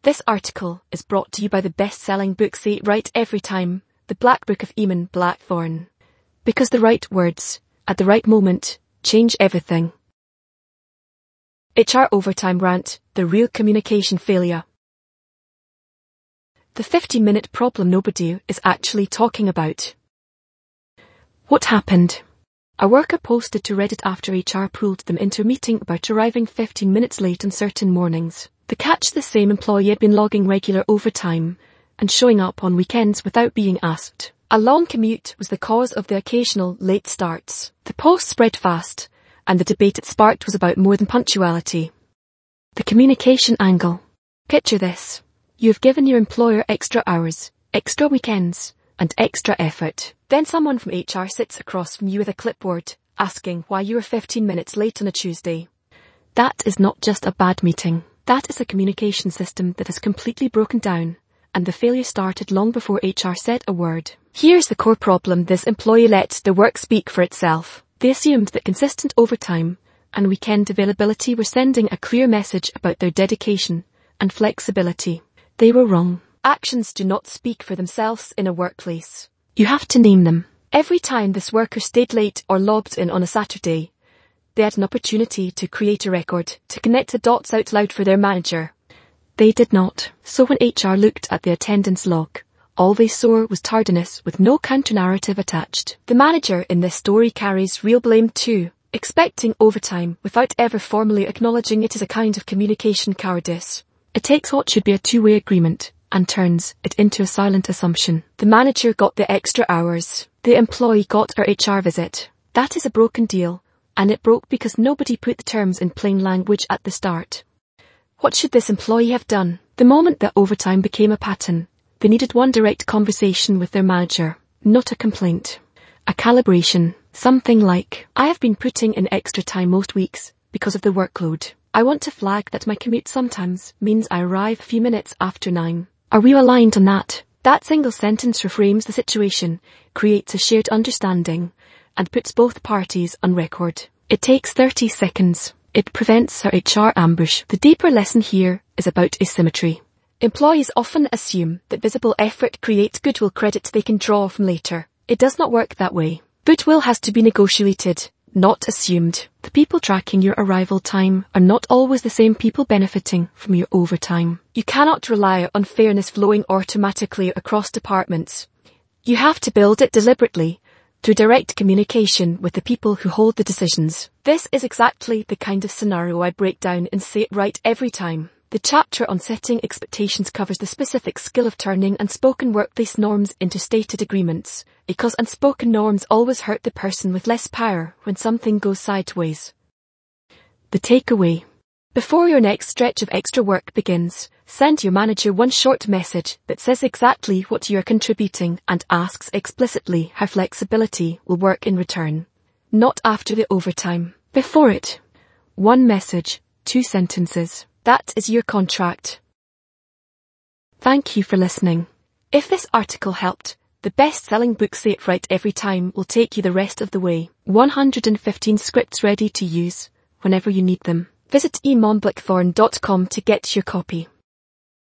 This article is brought to you by the best-selling book Say It Right Every Time, The Black Book of Eamon Blackthorne. Because the right words, at the right moment, change everything. HR Overtime Rant, the real communication failure. The 15-minute problem nobody is actually talking about. What happened? A worker posted to Reddit after HR pulled them into a meeting about arriving 15 minutes late on certain mornings. The catch: the same employee had been logging regular overtime and showing up on weekends without being asked. A long commute was the cause of the occasional late starts. The post spread fast, and the debate it sparked was about more than punctuality. The communication angle. Picture this. You have given your employer extra hours, extra weekends, and extra effort. Then someone from HR sits across from you with a clipboard, asking why you were 15 minutes late on a Tuesday. That is not just a bad meeting. That is a communication system that has completely broken down, and the failure started long before HR said a word. Here's the core problem: this employee let the work speak for itself. They assumed that consistent overtime and weekend availability were sending a clear message about their dedication and flexibility. They were wrong. Actions do not speak for themselves in a workplace. You have to name them. Every time this worker stayed late or logged in on a Saturday, they had an opportunity to create a record, to connect the dots out loud for their manager. They did not. So when HR looked at the attendance log, all they saw was tardiness with no counter-narrative attached. The manager in this story carries real blame too, expecting overtime without ever formally acknowledging it is a kind of communication cowardice. It takes what should be a two-way agreement and turns it into a silent assumption. The manager got the extra hours. The employee got her HR visit. That is a broken deal, and it broke because nobody put the terms in plain language at the start. What should this employee have done? The moment that overtime became a pattern, they needed one direct conversation with their manager, not a complaint. A calibration. Something like, I have been putting in extra time most weeks because of the workload. I want to flag that my commute sometimes means I arrive a few minutes after 9. Are we aligned on that? That single sentence reframes the situation, creates a shared understanding, and puts both parties on record. It takes 30 seconds. It prevents her HR ambush. The deeper lesson here is about asymmetry. Employees often assume that visible effort creates goodwill credit they can draw from later. It does not work that way. Goodwill has to be negotiated, not assumed. The people tracking your arrival time are not always the same people benefiting from your overtime. You cannot rely on fairness flowing automatically across departments. You have to build it deliberately, through direct communication with the people who hold the decisions. This is exactly the kind of scenario I break down in Say It Right Every Time. The chapter on setting expectations covers the specific skill of turning unspoken workplace norms into stated agreements, because unspoken norms always hurt the person with less power when something goes sideways. The takeaway. Before your next stretch of extra work begins, send your manager one short message that says exactly what you are contributing and asks explicitly how flexibility will work in return. Not after the overtime. Before it. One message, 2 sentences. That is your contract. Thank you for listening. If this article helped, the best-selling book Say It Right Every Time will take you the rest of the way. 115 scripts ready to use whenever you need them. Visit eamonblackthorne.com to get your copy.